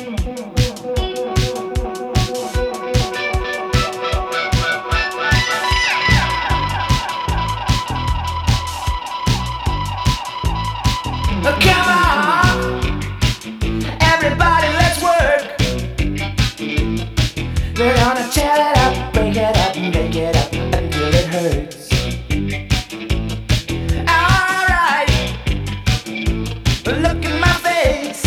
Come on, everybody, let's work. We're gonna tear it up, break it up, make it up until it hurts. Alright, look in my face.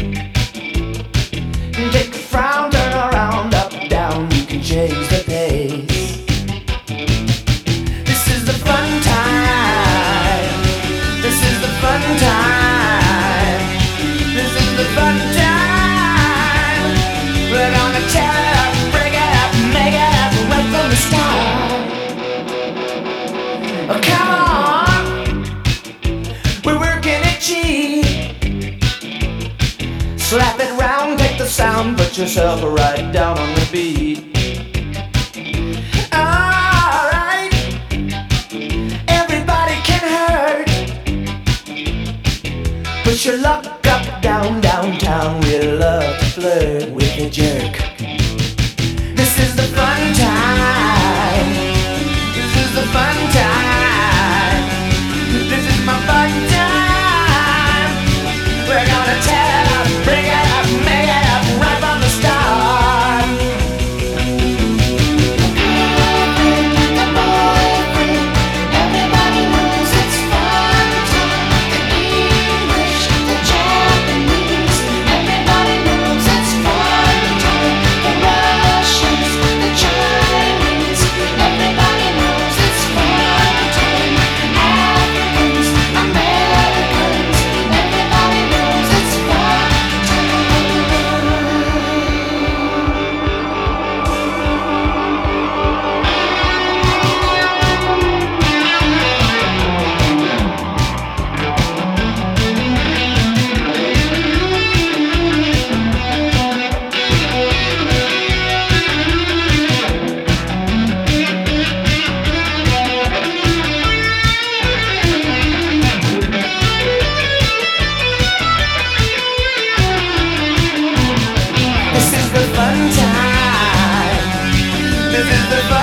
Take a frown, turn around, up, down, you can change the pace. This is the fun time. This is the fun time. This is the fun time. We're gonna tear it up, break it up, make it up right from the start. Oh, come on, we're working it cheap. Slap it round, take the sound, put yourself right down on the beat. Alright, everybody can hurt. Push your luck up, down, downtown. We love to flirt with a jerk. This is the fun time. This is the fun time. This is my fun time. We're gonna tear it up, bring it up, make it up right from the start. The boyfriend, everybody knows it's fun time. The English, the Japanese, everybody knows it's fun time. The Russians, the Chinese, everybody knows it's fun time. Africans, Americans, everybody knows it's fun This is the fun time. This is the fun